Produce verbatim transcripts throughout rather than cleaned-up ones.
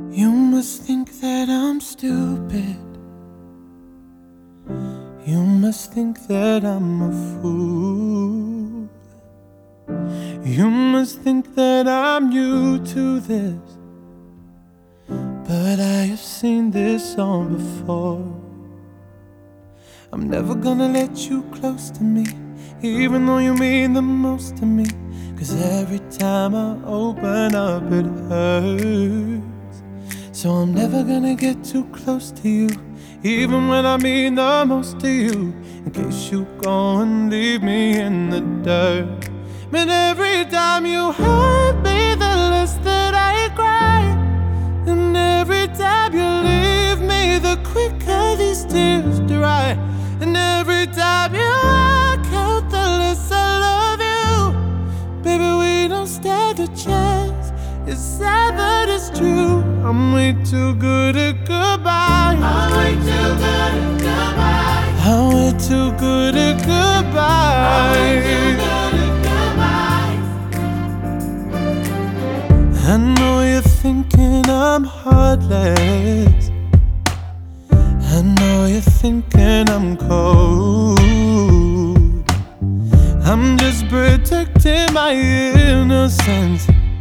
You must think that I'm stupid. You must think that I'm a fool. You must think that I'm new to this, but I have seen this song before. I'm never gonna let you close to me, even though you mean the most to me. Cause every time I open up it hurts. So I'm never gonna get too close to you, even when I mean the most to you, in case you go and leave me in the dirt. But every time you hurt me, the less that I cry. And every time you leave me, the quicker these tears dry. And every time you walk out, the less I love you. Baby, we don't stand a chance. It's sad but it's true. I'm way too good at goodbye. I'm way too good at goodbye. I'm way too good at goodbye. I'm way too good at goodbye. I know you're thinking I'm heartless. I know you're thinking I'm cold. I'm just protecting my innocence.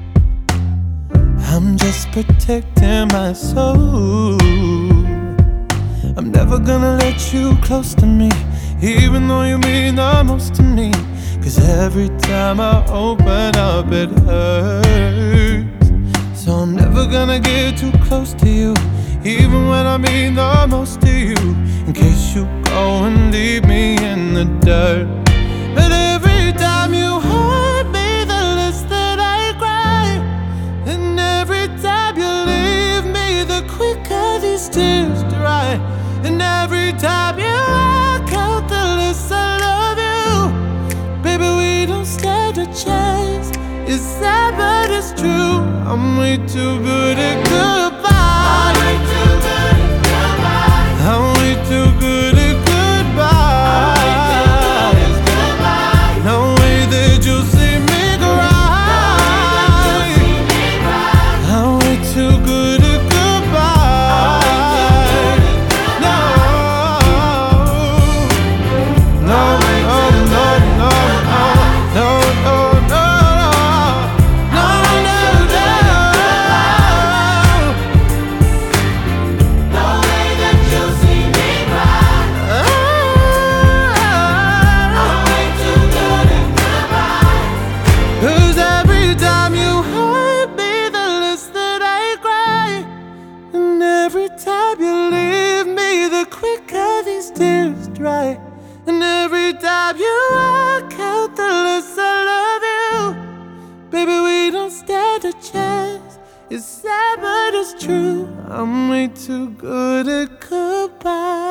I'm just protecting my soul. I'm never gonna let you close to me, even though you mean the most to me. Cause every time I open up it hurts. So I'm never gonna get too close to you, even when I mean the most to you, in case you go and leave me in the dirt. But every time you hurt me, the less that I cry. And every time you leave me, the quicker these tears dry. And every time you walk out, the less I love you. Baby, we don't stand a chance. It's sad but it's true. I'm way too good at goodbye. I'm way too good at goodbye. I'm way too good at goodbye. I'm way too good at goodbye. No way that you'll see me cry. I'm way too good at goodbye. No, no, no, no, no, no, no, no, no, no, no, no. No way that you'll see me cry. I'm way too good at goodbye. Cause every time you hurt me, the less that I cry. And every time you leave me, the quicker these tears dry. And every time you walk out, the less I love you. Baby, we don't stand a chance. It's sad but it's true. I'm way too good at goodbye.